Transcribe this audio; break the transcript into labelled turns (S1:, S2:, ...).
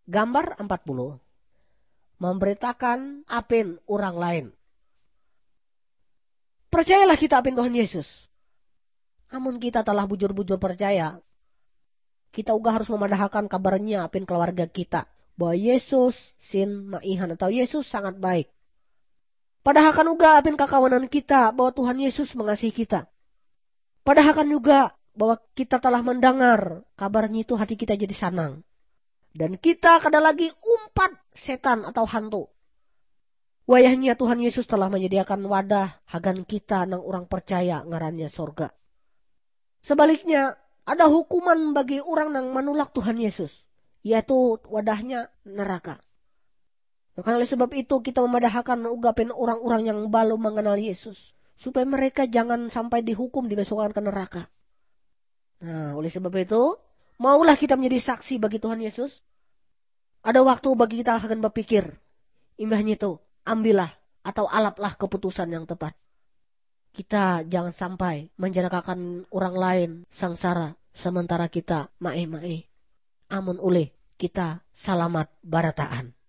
S1: Gambar 40. Memberitakan apin orang lain. Percayalah kita apin Tuhan Yesus. Amun kita telah bujur-bujur percaya, kita juga harus memadahkan kabarnya apin keluarga kita. Bahwa Yesus sin maihan atau Yesus sangat baik. Padahal juga apin kakawanan kita bahwa Tuhan Yesus mengasihi kita. Padahal juga bahwa kita telah mendengar kabarnya itu hati kita jadi senang. Dan kita kada lagi umpat setan atau hantu. Wayahnya Tuhan Yesus telah menyediakan wadah hagan kita nang orang percaya ngarannya sorga. Sebaliknya ada hukuman bagi orang nang menolak Tuhan Yesus. Yaitu wadahnya neraka. Maka oleh sebab itu kita memadahkan ugapin orang-orang yang belum mengenal Yesus. Supaya mereka jangan sampai dihukum dimasukkan ke neraka. Nah oleh sebab itu maulah kita menjadi saksi bagi Tuhan Yesus. Ada waktu bagi kita akan berpikir. Imbahnya itu ambillah atau alaplah keputusan yang tepat. Kita jangan sampai menjelakakan orang lain sangsara. Sementara kita mae-mae. Amun uleh kita salamat barataan.